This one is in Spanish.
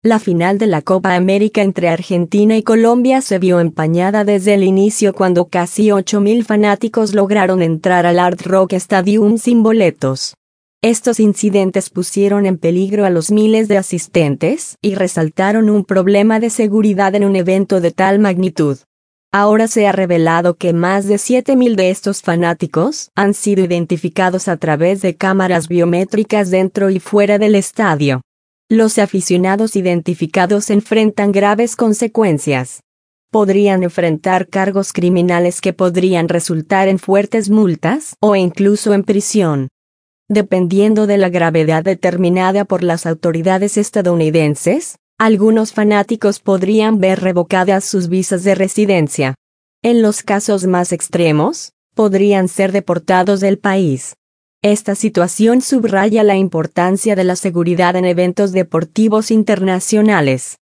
La final de la Copa América entre Argentina y Colombia se vio empañada desde el inicio cuando casi 8.000 fanáticos lograron entrar al Hard Rock Stadium sin boletos. Estos incidentes pusieron en peligro a los miles de asistentes y resaltaron un problema de seguridad en un evento de tal magnitud. Ahora se ha revelado que más de 7.000 de estos fanáticos han sido identificados a través de cámaras biométricas dentro y fuera del estadio. Los aficionados identificados enfrentan graves consecuencias. Podrían enfrentar cargos criminales que podrían resultar en fuertes multas o incluso en prisión. Dependiendo de la gravedad determinada por las autoridades estadounidenses, algunos fanáticos podrían ver revocadas sus visas de residencia. En los casos más extremos, podrían ser deportados del país. Esta situación subraya la importancia de la seguridad en eventos deportivos internacionales.